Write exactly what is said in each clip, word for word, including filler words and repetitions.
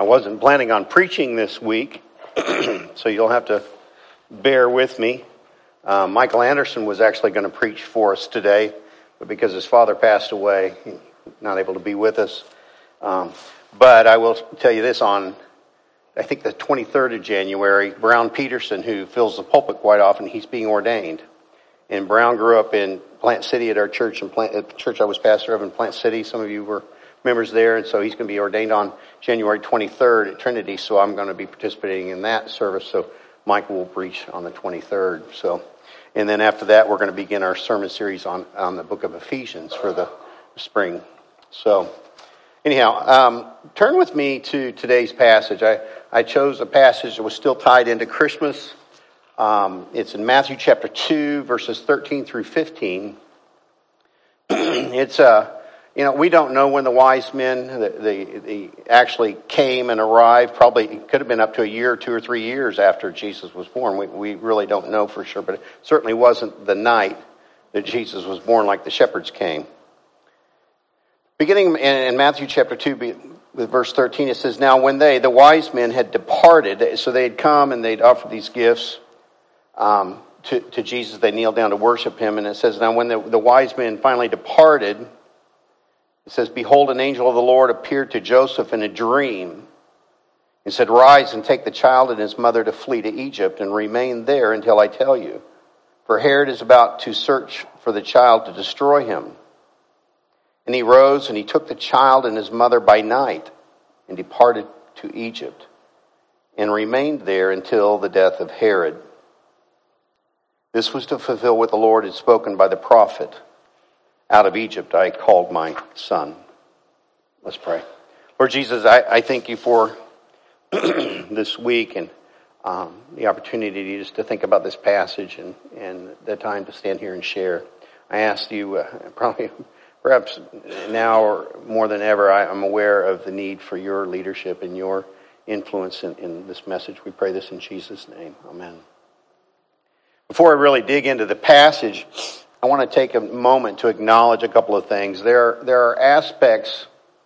I wasn't planning on preaching this week, so you'll have to bear with me. Uh, Michael Anderson was actually going to preach for us today, but because his father passed away, he's not able to be with us. Um, but I will tell you this, on, I think the twenty-third of January, Brown Peterson, who fills the pulpit quite often, he's being ordained. And Brown grew up in Plant City at our church, and Plant, at the church I was pastor of in Plant City. Some of you were members there, and so he's going to be ordained on January twenty-third at Trinity, so I'm going to be participating in that service. So Michael will preach on the twenty-third. So, and then after that, we're going to begin our sermon series on, on the book of Ephesians for the spring. So, anyhow, um, turn with me to today's passage. I, I chose a passage that was still tied into Christmas. Um, it's in Matthew chapter two, verses thirteen through fifteen. It's a, uh, you know, we don't know when the wise men the, the, the actually came and arrived. Probably it could have been up to a year, two or three years after Jesus was born. We, we really don't know for sure, but it certainly wasn't the night that Jesus was born like the shepherds came. Beginning in, in Matthew chapter two, with verse thirteen, it says, "Now when they, the wise men, had departed," so they had come and they'd offered these gifts um, to, to Jesus. They kneeled down to worship him, and it says, "Now when the, the wise men finally departed," it says, "Behold, an angel of the Lord appeared to Joseph in a dream and said, 'Rise and take the child and his mother to flee to Egypt and remain there until I tell you. For Herod is about to search for the child to destroy him.' And he rose and he took the child and his mother by night and departed to Egypt and remained there until the death of Herod. This was to fulfill what the Lord had spoken by the prophet. 'Out of Egypt I called my son.'" Let's pray. Lord Jesus, I, I thank you for this week and um, the opportunity just to think about this passage and, and the time to stand here and share. I ask you, uh, probably, perhaps now or more than ever, I, I'm aware of the need for your leadership and your influence in, in this message. We pray this in Jesus' name. Amen. Before I really dig into the passage, I want to take a moment to acknowledge a couple of things. There, there are aspects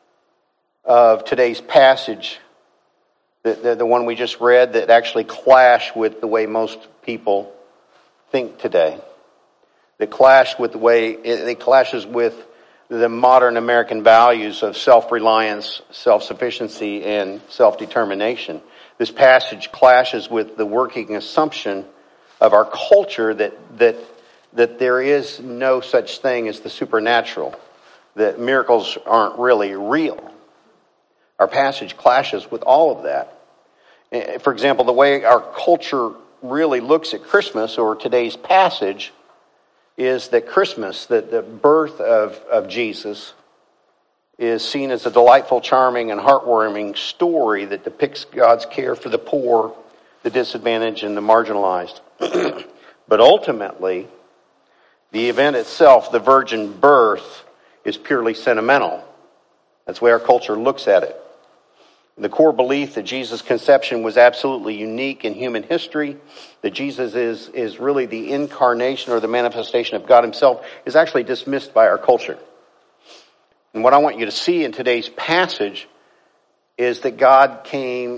of today's passage, the, the, the one we just read, that actually clash with the way most people think today. That clash with the way, it, it clashes with the modern American values of self-reliance, self-sufficiency, and self-determination. This passage clashes with the working assumption of our culture that that that there is no such thing as the supernatural, that miracles aren't really real. Our passage clashes with all of that. For example, the way our culture really looks at Christmas, or today's passage, is that Christmas, that the birth of, of Jesus, is seen as a delightful, charming, and heartwarming story that depicts God's care for the poor, the disadvantaged, and the marginalized. But ultimately, the event itself, the virgin birth, is purely sentimental. That's the way our culture looks at it. The core belief that Jesus' conception was absolutely unique in human history, that Jesus is, is really the incarnation or the manifestation of God himself, is actually dismissed by our culture. And what I want you to see in today's passage is that God came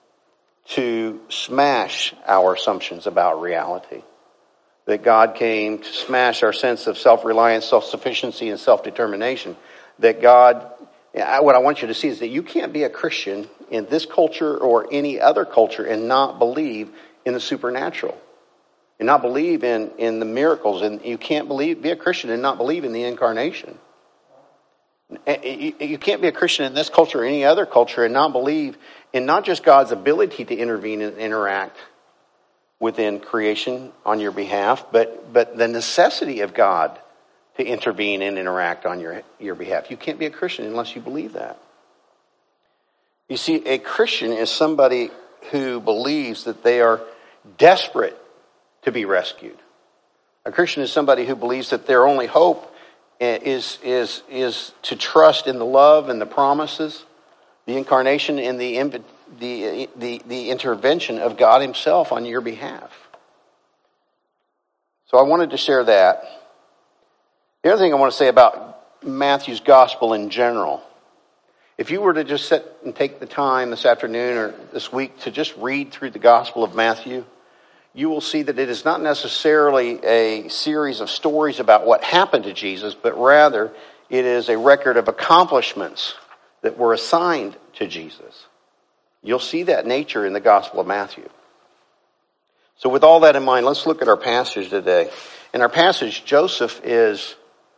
to smash our assumptions about reality. That God came to smash our sense of self-reliance, self-sufficiency, and self-determination. That God, what I want you to see is that you can't be a Christian in this culture or any other culture and not believe in the supernatural. And not believe in, in the miracles. And you can't believe, be a Christian and not believe in the incarnation. You can't be a Christian in this culture or any other culture and not believe in not just God's ability to intervene and interact within creation on your behalf, but but the necessity of God to intervene and interact on your, your behalf. You can't be a Christian unless you believe that. You see, a Christian is somebody who believes that they are desperate to be rescued. A Christian is somebody who believes that their only hope is is is to trust in the love and the promises, the incarnation, and the the the the intervention of God himself on your behalf. So I wanted to share that. The other thing I want to say about Matthew's gospel in general If you were to just sit and take the time this afternoon or this week to just read through the Gospel of Matthew, you will see that it is not necessarily a series of stories about what happened to Jesus, but rather it is a record of accomplishments that were assigned to Jesus. You'll see that nature in the Gospel of Matthew. So with all that in mind, let's look at our passage today. In our passage, Joseph is,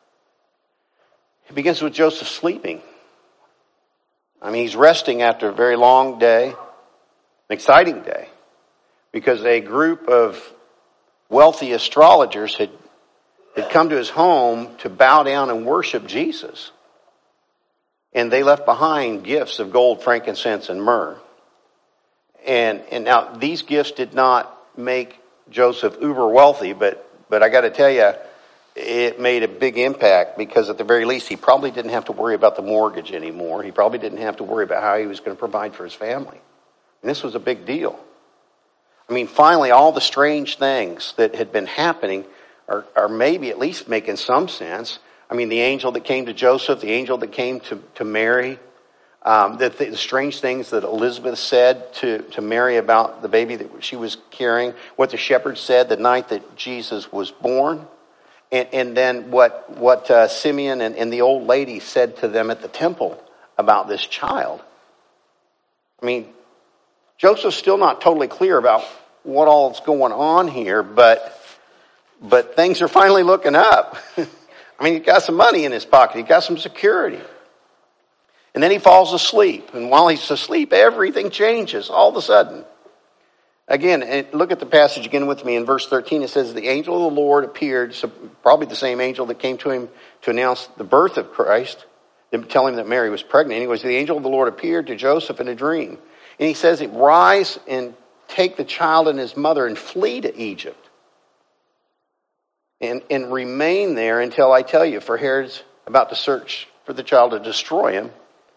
it begins with Joseph sleeping. I mean, he's resting after a very long day, an exciting day, because a group of wealthy astrologers had, had come to his home to bow down and worship Jesus. And they left behind gifts of gold, frankincense, and myrrh. And, and now these gifts did not make Joseph uber wealthy, but, but I got to tell you, it made a big impact, because at the very least he probably didn't have to worry about the mortgage anymore. He probably didn't have to worry about how he was going to provide for his family. And this was a big deal. I mean, finally, all the strange things that had been happening are, are maybe at least making some sense. I mean, the angel that came to Joseph, the angel that came to, to Mary, um, the, the strange things that Elizabeth said to, to Mary about the baby that she was carrying, what the shepherds said the night that Jesus was born. And, and then what what uh, Simeon and, and the old lady said to them at the temple about this child. I mean, Joseph's still not totally clear about what all is going on here, but but things are finally looking up. I mean, he got some money in his pocket. He got some security. And then he falls asleep. And while he's asleep, everything changes all of a sudden. Again, look at the passage again with me in verse thirteen. It says, the angel of the Lord appeared, so probably the same angel that came to him to announce the birth of Christ, to tell him that Mary was pregnant. Anyways, the angel of the Lord appeared to Joseph in a dream. And he says, rise and take the child and his mother and flee to Egypt. And, and remain there until I tell you, for Herod's about to search for the child to destroy him.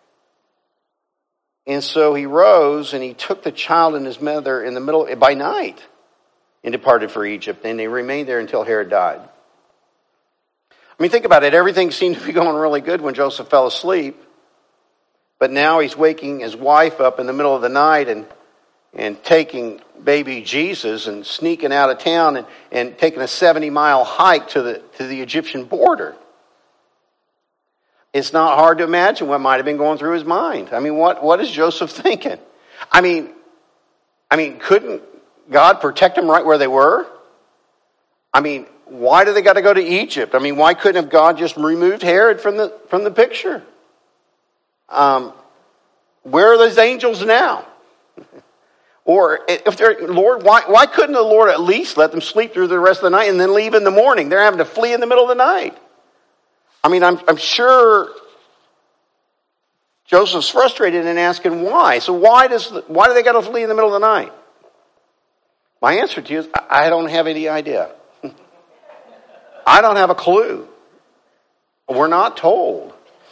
And so he rose and he took the child and his mother in the middle by night and departed for Egypt. And they remained there until Herod died. I mean, think about it. Everything seemed to be going really good when Joseph fell asleep. But now he's waking his wife up in the middle of the night and, and taking baby Jesus and sneaking out of town and, and taking a seventy mile hike to the, to the Egyptian border. It's not hard to imagine what might have been going through his mind. I mean, what, what is Joseph thinking? I mean, I mean, couldn't God protect them right where they were? I mean, why do they got to go to Egypt? I mean, why couldn't have God just removed Herod from the from the picture? Um, where are those angels now? Or if they're, Lord, why why couldn't the Lord at least let them sleep through the rest of the night and then leave in the morning? They're having to flee in the middle of the night. I mean, I'm, I'm sure Joseph's frustrated and asking why. So why does why do they got to flee in the middle of the night? My answer to you is I don't have any idea. I don't have a clue. We're not told.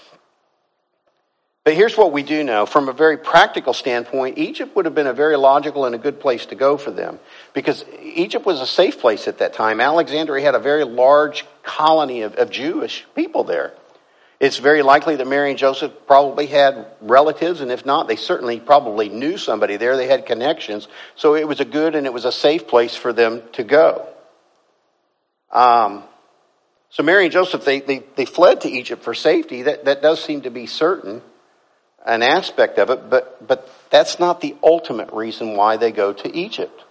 But here's what we do know. From a very practical standpoint, Egypt would have been a very logical and a good place to go for them. Because Egypt was a safe place at that time. Alexandria had a very large colony of, of Jewish people there. It's very likely that Mary and Joseph probably had relatives, and if not, they certainly probably knew somebody there. They had connections. So it was a good and it was a safe place for them to go. Um, so Mary and Joseph, they, they, they fled to Egypt for safety. That, that does seem to be certain. An aspect of it, but but that's not the ultimate reason why they go to Egypt.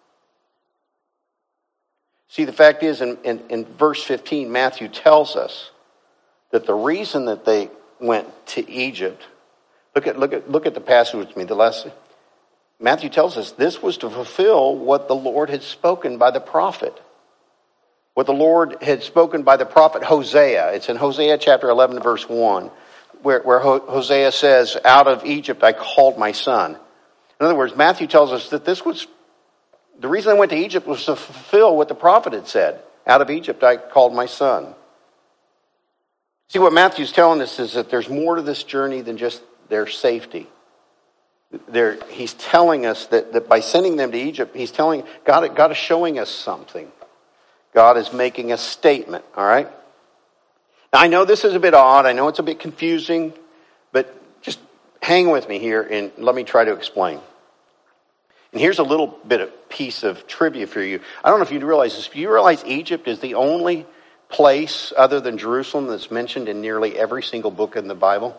See, the fact is, in, in, in verse fifteen, Matthew tells us that the reason that they went to Egypt, look at look at look at the passage with me. The last Matthew tells us this was to fulfill what the Lord had spoken by the prophet. What the Lord had spoken by the prophet Hosea. It's in Hosea chapter eleven, verse one. Where, where Hosea says, out of Egypt I called my son. In other words, Matthew tells us that this was, the reason I went to Egypt was to fulfill what the prophet had said. Out of Egypt I called my son. See, what Matthew's telling us is that there's more to this journey than just their safety. There, he's telling us that, that by sending them to Egypt, he's telling, God, God is showing us something. God is making a statement, all right? Now, I know this is a bit odd. I know it's a bit confusing, but just hang with me here and let me try to explain. And here's a little bit of piece of trivia for you. I don't know if you realize this. Do you realize Egypt is the only place other than Jerusalem that's mentioned in nearly every single book in the Bible?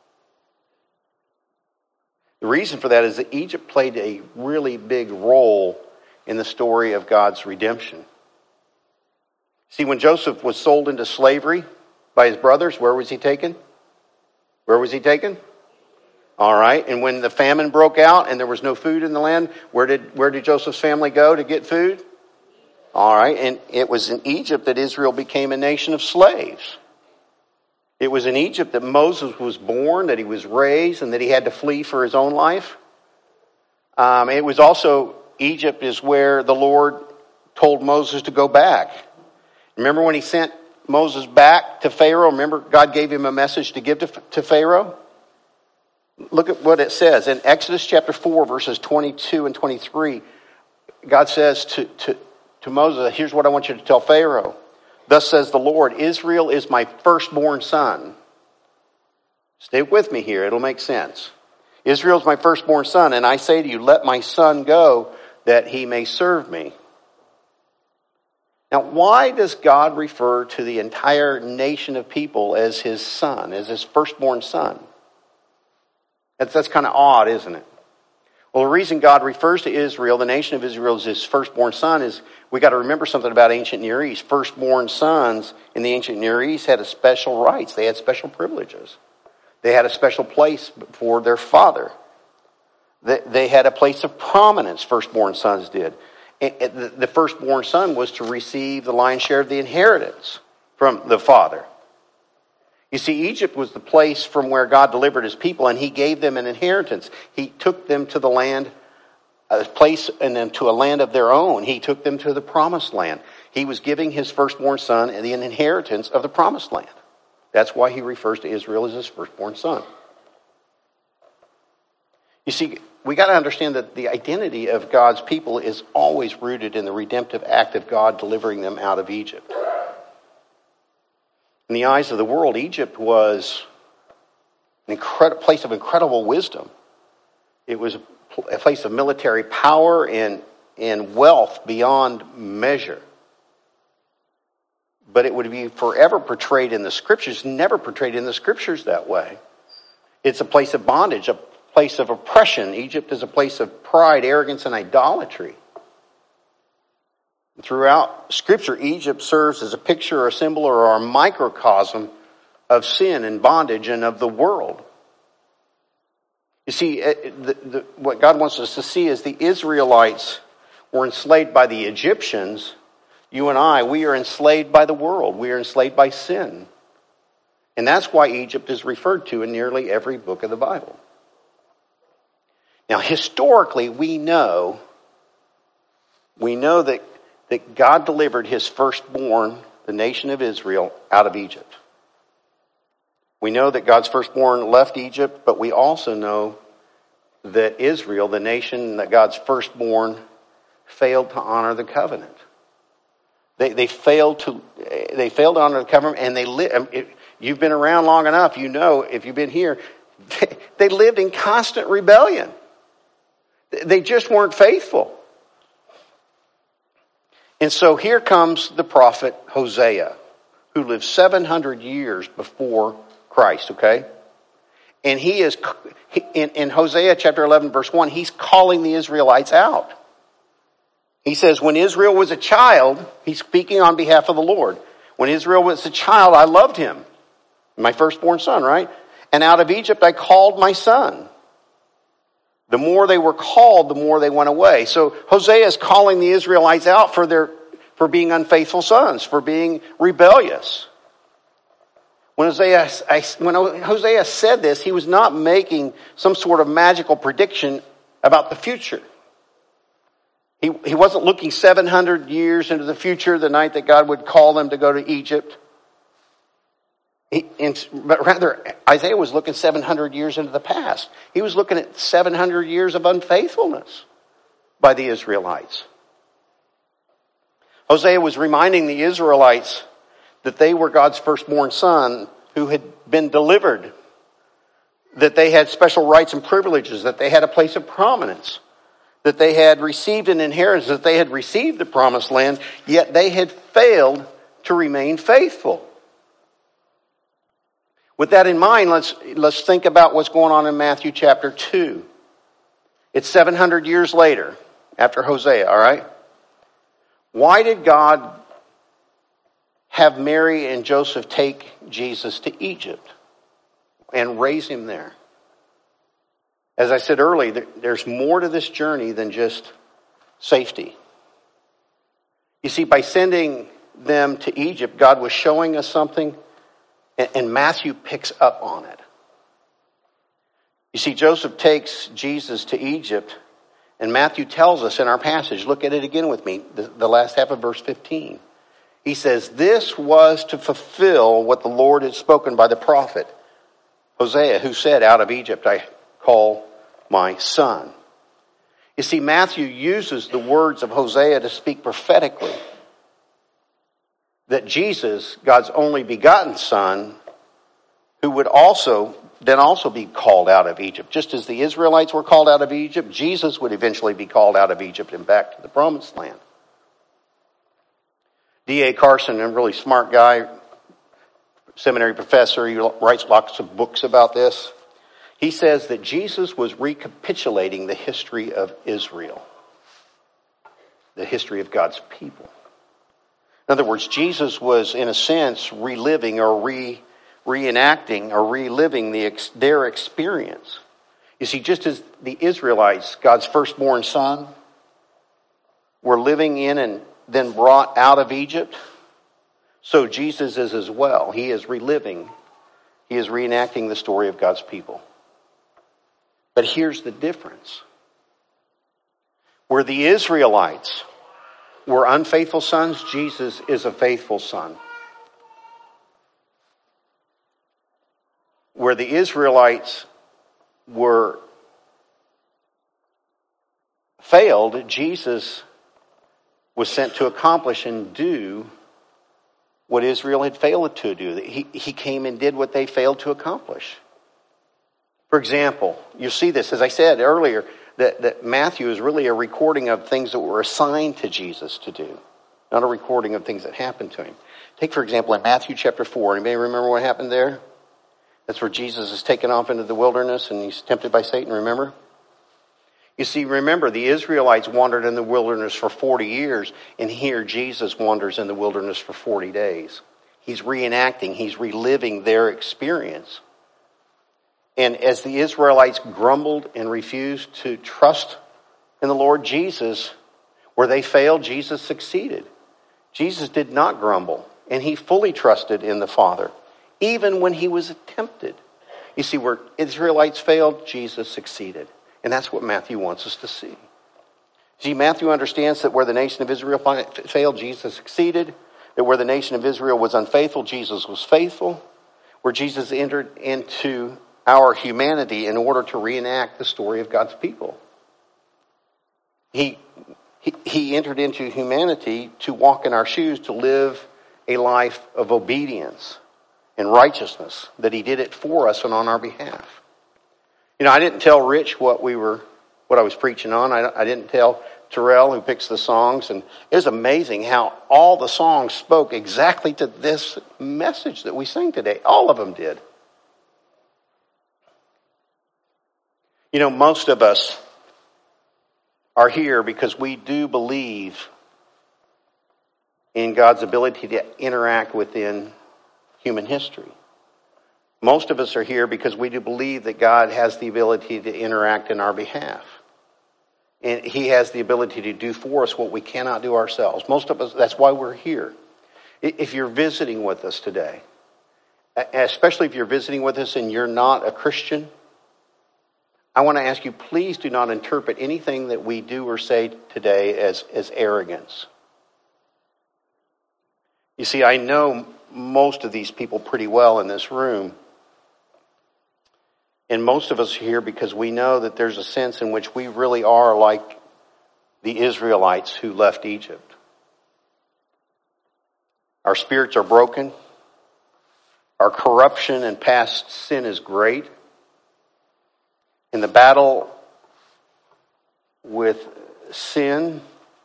The reason for that is that Egypt played a really big role in the story of God's redemption. See, when Joseph was sold into slavery by his brothers, where was he taken? Where was he taken? All right. And when the famine broke out and there was no food in the land, where did where did Joseph's family go to get food? All right. And it was in Egypt that Israel became a nation of slaves. It was in Egypt that Moses was born, that he was raised, and that he had to flee for his own life. Um, it was also, Egypt is where the Lord told Moses to go back. Remember when he sent Moses back to Pharaoh? Remember God gave him a message to give to, to Pharaoh? Look at what it says. In Exodus chapter four, verses twenty-two and twenty-three, God says to, to, to Moses, here's what I want you to tell Pharaoh. Thus says the Lord, Israel is my firstborn son. Stay with me here, it'll make sense. Israel is my firstborn son, and I say to you, let my son go that he may serve me. Now, why does God refer to the entire nation of people as his son, as his firstborn son? That's, that's kind of odd, isn't it? Well, the reason God refers to Israel, the nation of Israel, as his firstborn son is we got to remember something about ancient Near East. Firstborn sons in the ancient Near East had a special rights. They had special privileges. They had a special place for their father. They, they had a place of prominence, firstborn sons did. And the firstborn son was to receive the lion's share of the inheritance from the father. You see, Egypt was the place from where God delivered his people, and he gave them an inheritance. He took them to the land, a place, and then to a land of their own. He took them to the promised land. He was giving his firstborn son the inheritance of the promised land. That's why he refers to Israel as his firstborn son. You see, we got to understand that the identity of God's people is always rooted in the redemptive act of God delivering them out of Egypt. In the eyes of the world, Egypt was an incredible place of incredible wisdom. It was a place of military power and, and wealth beyond measure. But it would be forever portrayed in the scriptures, never portrayed in the scriptures that way. It's a place of bondage, a place of oppression. Egypt is a place of pride, arrogance, and idolatry. Throughout Scripture, Egypt serves as a picture or a symbol or a microcosm of sin and bondage and of the world. You see, the, the, what God wants us to see is the Israelites were enslaved by the Egyptians. You and I, we are enslaved by the world. We are enslaved by sin. And that's why Egypt is referred to in nearly every book of the Bible. Now, historically, we know, we know that that God delivered his firstborn, the nation of Israel, out of Egypt. We know that God's firstborn left Egypt, but we also know that Israel, the nation that God's firstborn, failed to honor the covenant. They they failed to they failed to honor the covenant, and they lived. You've been around long enough, you know. If you've been here, they, they lived in constant rebellion. They just weren't faithful. And so here comes the prophet Hosea, who lived seven hundred years before Christ, okay? And he is, in, in Hosea chapter eleven, verse one, he's calling the Israelites out. He says, when Israel was a child, he's speaking on behalf of the Lord. When Israel was a child, I loved him. My firstborn son, right? And out of Egypt I called my son. The more they were called, the more they went away. So Hosea is calling the Israelites out for their for being unfaithful sons, for being rebellious. When Hosea, I, when Hosea said this, he was not making some sort of magical prediction about the future. He, he wasn't looking seven hundred years into the future, the night that God would call them to go to Egypt. He, and, but rather, Isaiah was looking seven hundred years into the past. He was looking at seven hundred years of unfaithfulness by the Israelites. Hosea was reminding the Israelites that they were God's firstborn son who had been delivered. that they had special rights and privileges, that they had a place of prominence, that they had received an inheritance, that they had received the promised land, yet they had failed to remain faithful. With that in mind, let's, let's think about what's going on in Matthew chapter two. It's seven hundred years later, after Hosea, all right? Why did God have Mary and Joseph take Jesus to Egypt and raise him there? As I said earlier, there's more to this journey than just safety. You see, by sending them to Egypt, God was showing us something, and Matthew picks up on it. You see, Joseph takes Jesus to Egypt, and Matthew tells us in our passage, look at it again with me, the, the last half of verse fifteen. He says, this was to fulfill what the Lord had spoken by the prophet Hosea, who said, out of Egypt I call my son. You see, Matthew uses the words of Hosea to speak prophetically that Jesus, God's only begotten son, who would also then also be called out of Egypt. Just as the Israelites were called out of Egypt, Jesus would eventually be called out of Egypt and back to the promised land. D A Carson, a really smart guy, seminary professor, he writes lots of books about this. He says that Jesus was recapitulating the history of Israel, the history of God's people. In other words, Jesus was, in a sense, reliving or re, reenacting or reliving the, their experience. You see, just as the Israelites, God's firstborn son, were living in and then brought out of Egypt, so Jesus is as well. He is reliving, he is reenacting the story of God's people. But here's the difference. Where the Israelites were unfaithful sons, Jesus is a faithful son. Where the Israelites were failed, Jesus was sent to accomplish and do what Israel had failed to do. He, he came and did what they failed to accomplish. For example, you see this, as I said earlier, that, that Matthew is really a recording of things that were assigned to Jesus to do, not a recording of things that happened to him. Take, for example, in Matthew chapter four, anybody remember what happened there? That's where Jesus is taken off into the wilderness and he's tempted by Satan, remember? You see, remember, the Israelites wandered in the wilderness for forty years, and here Jesus wanders in the wilderness for forty days. He's reenacting, he's reliving their experience. And as the Israelites grumbled and refused to trust in the Lord Jesus, where they failed, Jesus succeeded. Jesus did not grumble, and he fully trusted in the Father, even when he was tempted. You see, where Israelites failed, Jesus succeeded. And that's what Matthew wants us to see. See, Matthew understands that where the nation of Israel failed, Jesus succeeded. That where the nation of Israel was unfaithful, Jesus was faithful. Where Jesus entered into our humanity in order to reenact the story of God's people. He, he, he entered into humanity to walk in our shoes, to live a life of obedience and righteousness, that he did it for us and on our behalf. You know, I didn't tell Rich what we were, what I was preaching on. I, I didn't tell Terrell, who picks the songs, and it was amazing how all the songs spoke exactly to this message that we sing today. All of them did. You know, most of us are here because we do believe in God's ability to interact within human history. Most of us are here because we do believe that God has the ability to interact in our behalf. And he has the ability to do for us what we cannot do ourselves. Most of us, that's why we're here. If you're visiting with us today, especially if you're visiting with us and you're not a Christian, I want to ask you, please do not interpret anything that we do or say today as, as arrogance. You see, I know most of these people pretty well in this room. And most of us are here because we know that there's a sense in which we really are like the Israelites who left Egypt. Our spirits are broken. Our corruption and past sin is great. And the battle with sin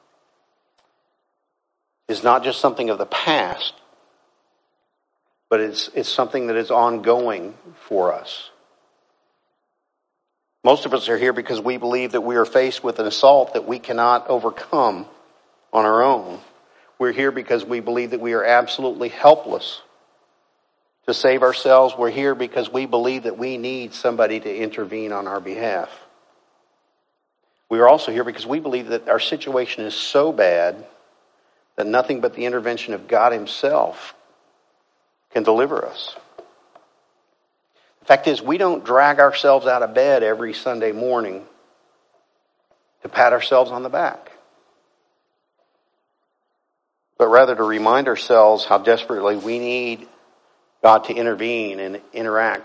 is not just something of the past, but it's, it's something that is ongoing for us. Most of us are here because we believe that we are faced with an assault that we cannot overcome on our own. We're here because we believe that we are absolutely helpless to save ourselves. We're here because we believe that we need somebody to intervene on our behalf. We are also here because we believe that our situation is so bad that nothing but the intervention of God Himself can deliver us. The fact is, we don't drag ourselves out of bed every Sunday morning to pat ourselves on the back, but rather to remind ourselves how desperately we need God to intervene and interact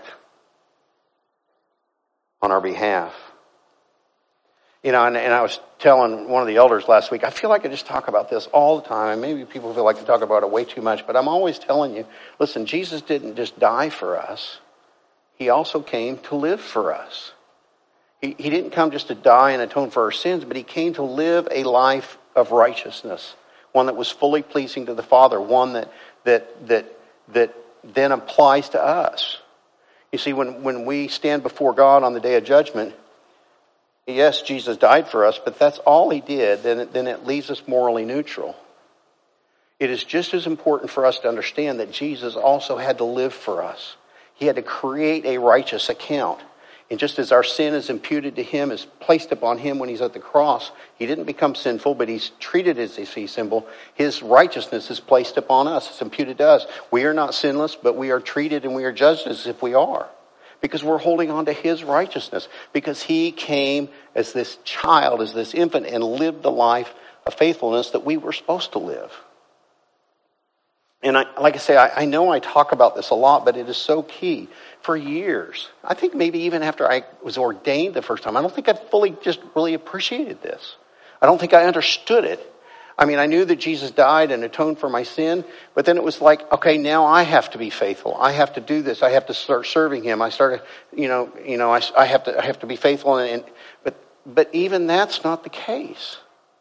on our behalf. You know, and, and I was telling one of the elders last week, I feel like I just talk about this all the time, and maybe people feel like I talk about it way too much, but I'm always telling you, listen, Jesus didn't just die for us. He also came to live for us. He, he didn't come just to die and atone for our sins, but He came to live a life of righteousness, one that was fully pleasing to the Father, one that that that that then applies to us. You see, when, when we stand before God on the day of judgment, yes, Jesus died for us, but that's all He did. Then it, then it leaves us morally neutral. It is just as important for us to understand that Jesus also had to live for us. He had to create a righteous account. And just as our sin is imputed to Him, is placed upon Him when He's at the cross, He didn't become sinful, but He's treated as a symbol. His righteousness is placed upon us. It's imputed to us. We are not sinless, but we are treated and we are judged as if we are. Because we're holding on to His righteousness. Because He came as this child, as this infant, and lived the life of faithfulness that we were supposed to live. And I, like I say, I, I know I talk about this a lot, but it is so key. For years, I think maybe even after I was ordained the first time, I don't think I fully just really appreciated this. I don't think I understood it. I mean, I knew that Jesus died and atoned for my sin, but then it was like, okay, now I have to be faithful. I have to do this. I have to start serving Him. I started, you know, you know, I, I have to, I have to be faithful. And, and but, but even that's not the case.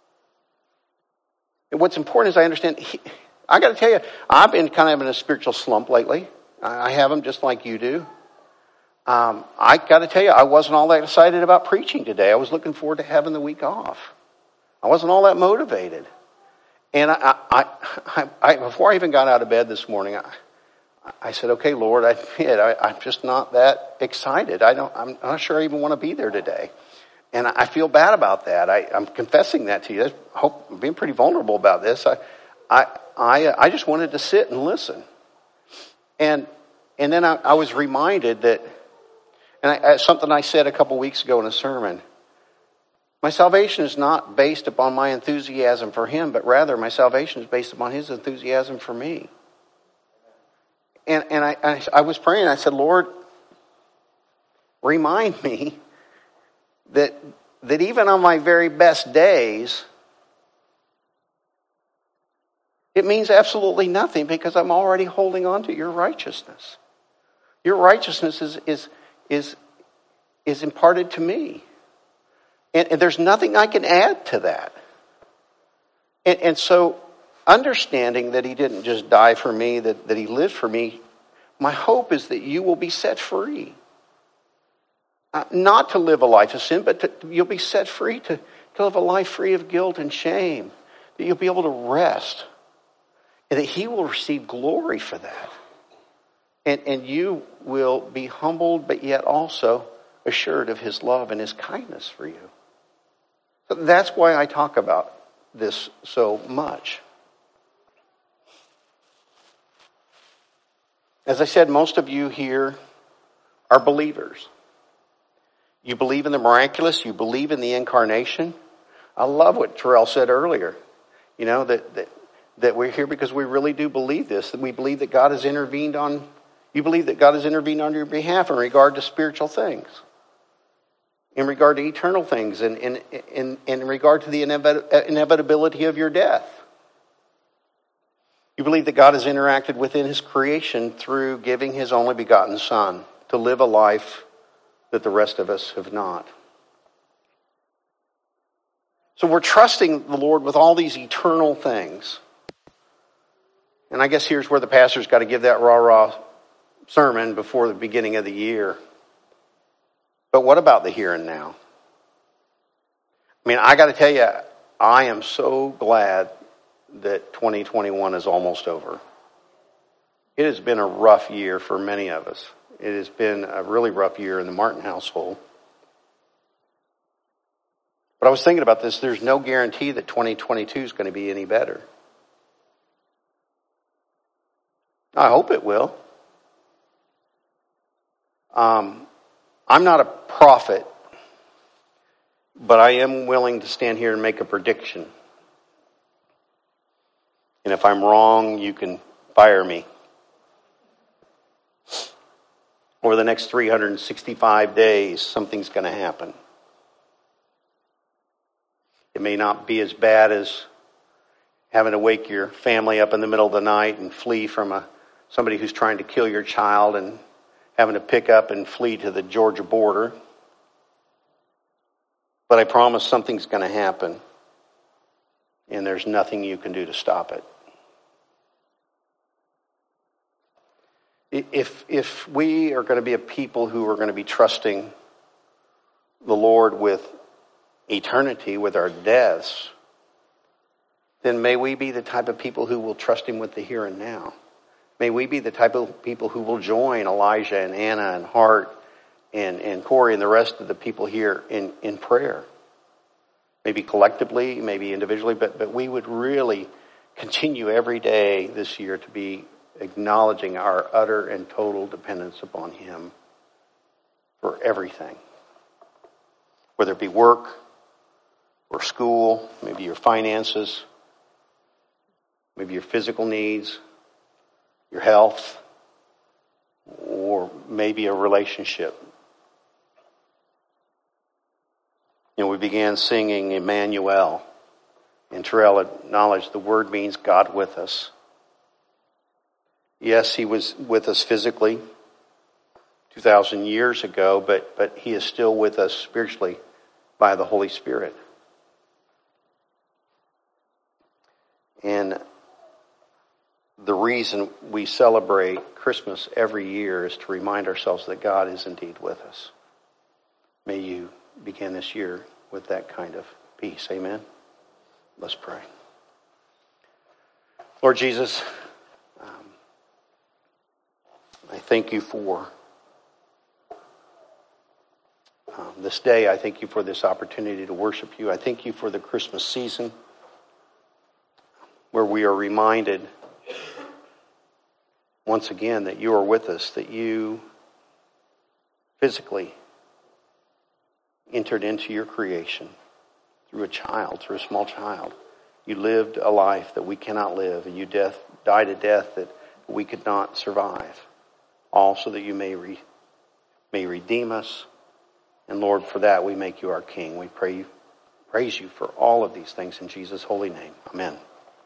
And what's important is I understand. He, I got to tell you, I've been kind of in a spiritual slump lately. I have them just like you do. Um, I got to tell you, I wasn't all that excited about preaching today. I was looking forward to having the week off. I wasn't all that motivated. And I, I, I, I before I even got out of bed this morning, I, I said, "Okay, Lord, I admit I, I'm just not that excited. I don't. I'm not sure I even want to be there today." And I feel bad about that. I, I'm confessing that to you. I hope I'm being pretty vulnerable about this. I, I, I, I just wanted to sit and listen. And and then I, I was reminded that, and I, something I said a couple weeks ago in a sermon, my salvation is not based upon my enthusiasm for Him, but rather my salvation is based upon His enthusiasm for me. And and I, I, I was praying, I said, Lord, remind me that that even on my very best days, it means absolutely nothing because I'm already holding on to your righteousness. Your righteousness is is is, is imparted to me. And, and there's nothing I can add to that. And, and so understanding that He didn't just die for me, that, that He lived for me, my hope is that you will be set free. Uh, not to live a life of sin, but to, you'll be set free to, to live a life free of guilt and shame. That you'll be able to rest. And that He will receive glory for that. And, and you will be humbled, but yet also assured of His love and His kindness for you. So that's why I talk about this so much. As I said, most of you here are believers. You believe in the miraculous. You believe in the incarnation. I love what Terrell said earlier. You know, that, that That we're here because we really do believe this. That we believe that God has intervened on, you believe that God has intervened on your behalf in regard to spiritual things. In regard to eternal things. And in, in, in regard to the inevitability of your death. You believe that God has interacted within His creation through giving His only begotten Son to live a life that the rest of us have not. So we're trusting the Lord with all these eternal things. And I guess here's where the pastor's got to give that rah-rah sermon before the beginning of the year. But what about the here and now? I mean, I got to tell you, I am so glad that twenty twenty-one is almost over. It has been a rough year for many of us. It has been a really rough year in the Martin household. But I was thinking about this. There's no guarantee that twenty twenty-two is going to be any better. I hope it will. Um, I'm not a prophet, but I am willing to stand here and make a prediction. And if I'm wrong, you can fire me. Over the next three hundred sixty-five days, something's going to happen. It may not be as bad as having to wake your family up in the middle of the night and flee from a somebody who's trying to kill your child and having to pick up and flee to the Georgia border. But I promise something's going to happen, and there's nothing you can do to stop it. If if we are going to be a people who are going to be trusting the Lord with eternity, with our deaths, then may we be the type of people who will trust Him with the here and now. May we be the type of people who will join Elijah and Anna and Hart and, and Corey and the rest of the people here in, in prayer. Maybe collectively, maybe individually, but, but we would really continue every day this year to be acknowledging our utter and total dependence upon Him for everything. Whether it be work or school, maybe your finances, maybe your physical needs, your health, or maybe a relationship. You know, we began singing Emmanuel, and Terrell acknowledged the word means God with us. Yes, He was with us physically two thousand years ago, but, but He is still with us spiritually by the Holy Spirit. And the reason we celebrate Christmas every year is to remind ourselves that God is indeed with us. May you begin this year with that kind of peace. Amen. Let's pray. Lord Jesus, um, I thank You for um, this day. I thank You for this opportunity to worship You. I thank You for the Christmas season where we are reminded once again that You are with us, that You physically entered into Your creation through a child, through a small child. You lived a life that we cannot live, and You death, died a death that we could not survive, all so that You may, re, may redeem us. And Lord, for that we make You our King. We pray, praise You for all of these things in Jesus' holy name. Amen.